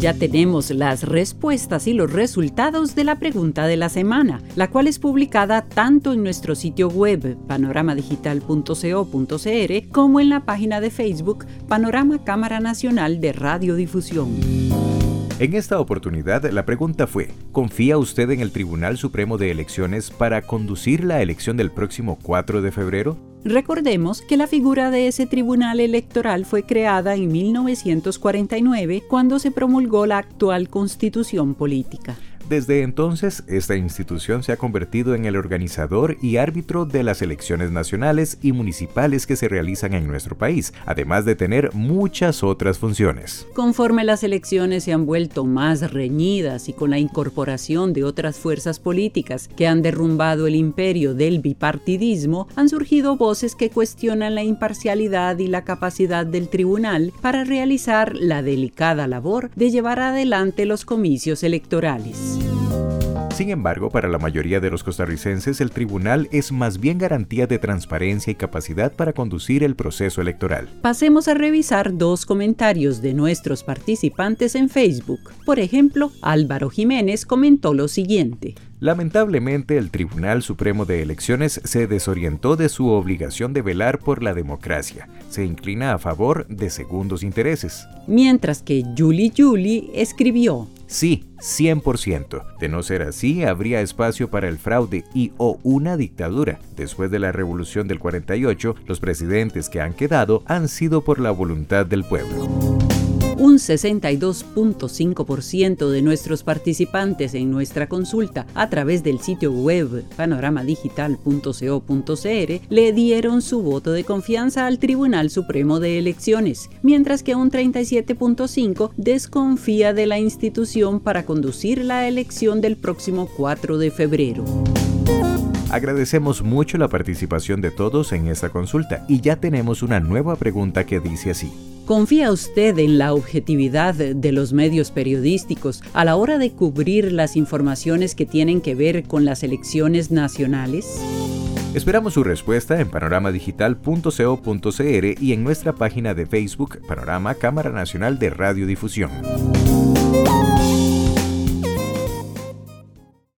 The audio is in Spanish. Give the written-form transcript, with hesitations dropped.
Ya tenemos las respuestas y los resultados de la pregunta de la semana, la cual es publicada tanto en nuestro sitio web panoramadigital.co.cr como en la página de Facebook Panorama Cámara Nacional de Radiodifusión. En esta oportunidad, la pregunta fue: ¿confía usted en el Tribunal Supremo de Elecciones para conducir la elección del próximo 4 de febrero? Recordemos que la figura de ese tribunal electoral fue creada en 1949, cuando se promulgó la actual Constitución Política. Desde entonces, esta institución se ha convertido en el organizador y árbitro de las elecciones nacionales y municipales que se realizan en nuestro país, además de tener muchas otras funciones. Conforme las elecciones se han vuelto más reñidas y con la incorporación de otras fuerzas políticas que han derrumbado el imperio del bipartidismo, han surgido voces que cuestionan la imparcialidad y la capacidad del tribunal para realizar la delicada labor de llevar adelante los comicios electorales. Sin embargo, para la mayoría de los costarricenses, el tribunal es más bien garantía de transparencia y capacidad para conducir el proceso electoral. Pasemos a revisar dos comentarios de nuestros participantes en Facebook. Por ejemplo, Álvaro Jiménez comentó lo siguiente: lamentablemente, el Tribunal Supremo de Elecciones se desorientó de su obligación de velar por la democracia. Se inclina a favor de segundos intereses. Mientras que Julie escribió: sí, 100%. De no ser así, habría espacio para el fraude o una dictadura. Después de la Revolución del 48, los presidentes que han quedado han sido por la voluntad del pueblo. Un 62.5% de nuestros participantes en nuestra consulta a través del sitio web panoramadigital.co.cr le dieron su voto de confianza al Tribunal Supremo de Elecciones, mientras que un 37.5% desconfía de la institución para conducir la elección del próximo 4 de febrero. Agradecemos mucho la participación de todos en esta consulta y ya tenemos una nueva pregunta que dice así: ¿confía usted en la objetividad de los medios periodísticos a la hora de cubrir las informaciones que tienen que ver con las elecciones nacionales? Esperamos su respuesta en panoramadigital.co.cr y en nuestra página de Facebook Panorama Cámara Nacional de Radiodifusión.